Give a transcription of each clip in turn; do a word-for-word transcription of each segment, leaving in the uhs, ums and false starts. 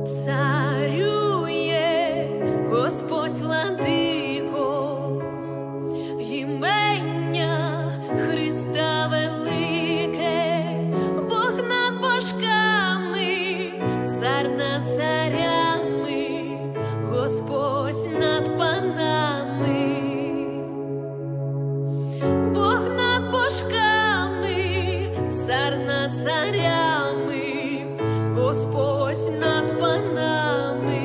Царює Господь владико, імення Христа велике, Бог над божками, цар над царями, Господь над панами. Бог над божками, цар над царями, Господь над панами.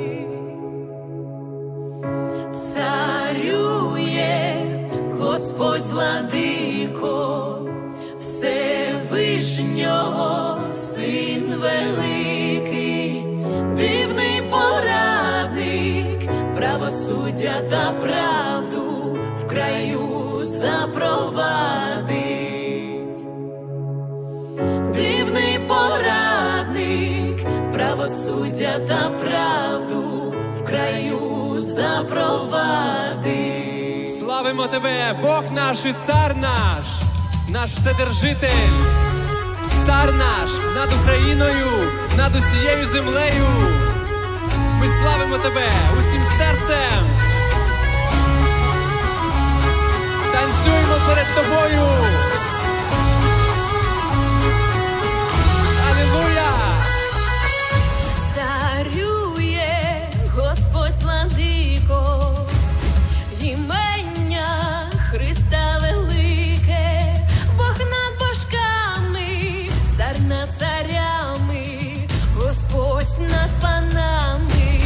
Царює Господь владико, Всевишнього Син великий, дивний порадник, правосуддя та правду в краю запровадить. Дивний порадник, правосуддя та правду в краю запровадить. Славимо Тебе, Бог наш і Цар наш, наш Вседержитель, Цар наш над Україною, над усією землею. Ми славимо Тебе усім серцем. Танцюємо перед Тобою. Алілуя! Царює Господь владико, імення Христа велике, Бог над божками, цар над царями, Господь над панами.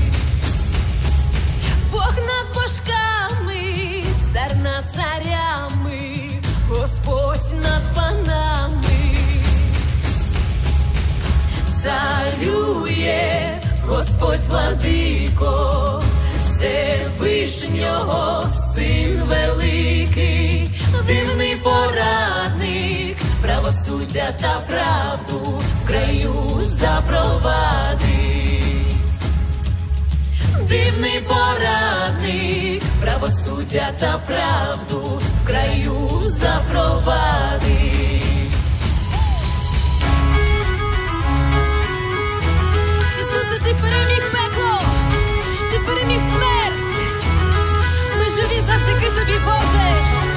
Бог над божками, цар над царями, Господь над панами. Царює Господь владико, Всевишнього Син великий, дивний порадник, правосуддя та правду в краю запровадить. Дивний порадник, правосуддя та правду в краю запровадить. Ісусе, Ти переміг пекло, Ти переміг смерть. Ми живі завдяки Тобі, Боже.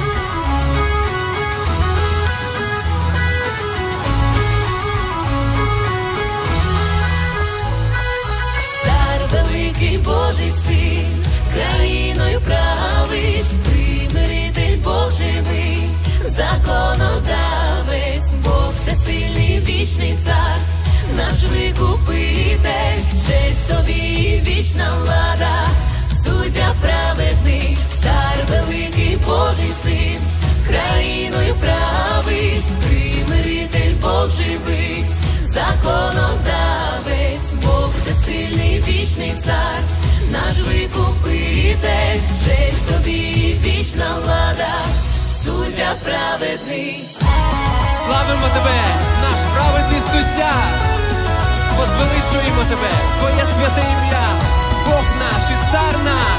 Цар великий Божий Син, країною править, примиритель Бог живий, законодавець, Бог всесильний, вічний цар, наш викупитель, честь Тобі, вічна влада, суддя праведний, цар великий Божий Син, країною править, примиритель Бог живий, законодавець, Бог всесильний, вічний цар, наш викупитель, честь Тобі, вічна влада, суддя праведний. Славимо Тебе, наш праведний суддя. Возвеличуємо Тебе, Твоє святе ім'я, Бог наш і Цар наш.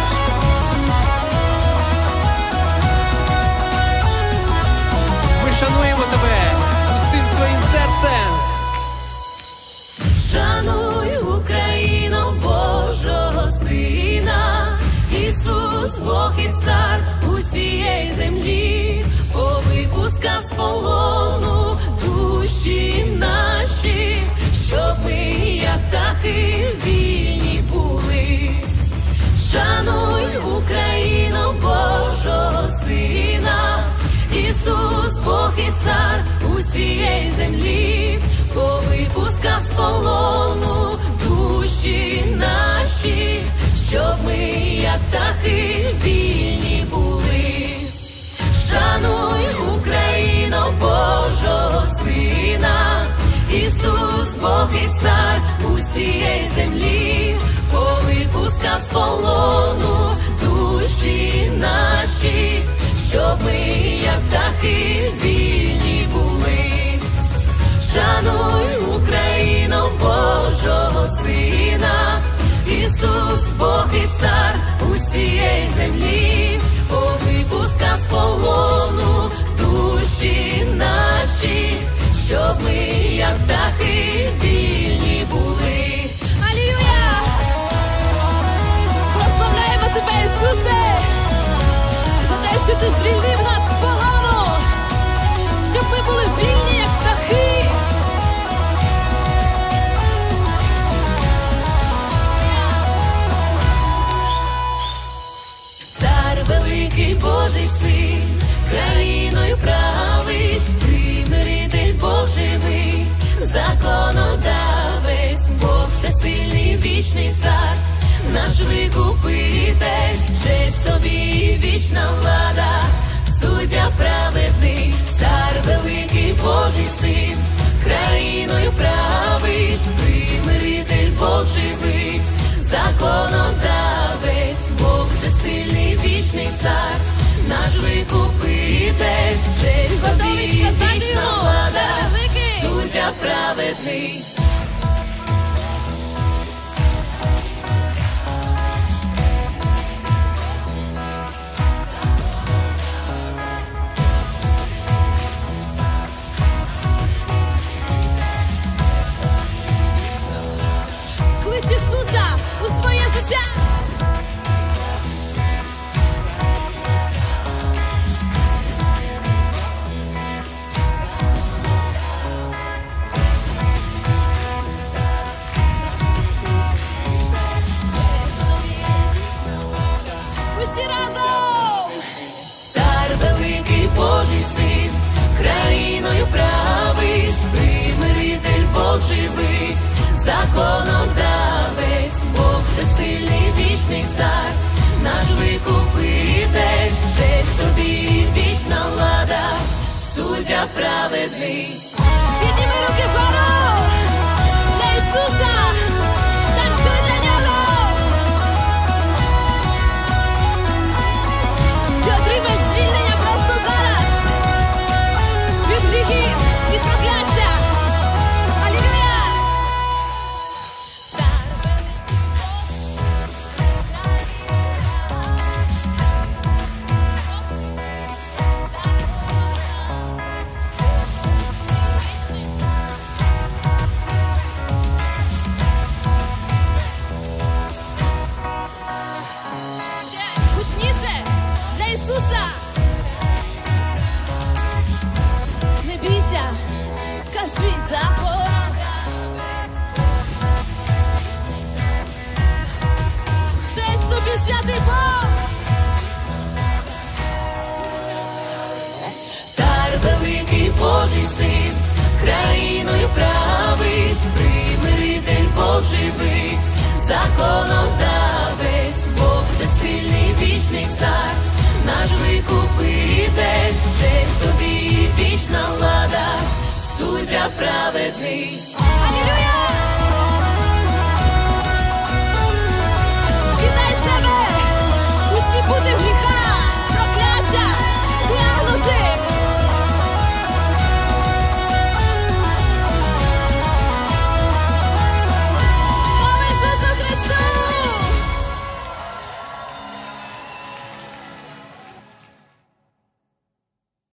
Ми шануємо Тебе усім своїм серцем. Шануй Україну, Божого Сина, Ісус, Бог і Цар усієї землі, повипускав з полону душі наші, щоб ми, як птахи, вільні були. Шануй Україну, Божого Сина, Ісус, Бог і Цар усієї землі, повипускав з полону душі наші, щоб ми, як птахи, вільні були. Шануй Україну, Божого Сина, Ісус, Бог і Цар усієї землі, повипускав з полону душі наші, щоб ми, як птахи, вільні були. Шануй Україну, Божого Сина, Ісус, Бог і Цар усієї землі, повипускав з полону душі наші, щоб ми, як птахи, вільні були. що ти звільнив нас з полону, щоб ми були вільні, як птахи. Цар великий Божий син, країною править, примиритель Бог живий, законодавець, Бог всесильний, вічний цар, наш викупитель, честь тобі, вічна влада, суддя праведний, цар великий Божий син, країною править, примиритель Бог живий, законодавець, Бог всесильний, вічний цар, наш викупитель, честь тобі, вічна влада, суддя праведний. Клич Ісуса у своє життя. Усі разом! Цар великий Божий син, країною править, примиритель Бог живий, законодавець, Бог всесильний, вічний цар, наш викупитель, честь тобі, вічна влада, суддя праведний. Підніми руки вгору для Ісуса, танцюй для Нього. Ти отримаєш звільнення просто зараз від гріхів, від прокляття. Алілюя! Ще гучніше для Ісуса. Не бійся, скажи закон. Честь тобі, святий Бог. Цар великий Божий син, країною править, примиритель Бог живий, законодавець, Бог всесильний, вічний цар, наш викупитель, честь тобі, вічна влада, суддя праведний.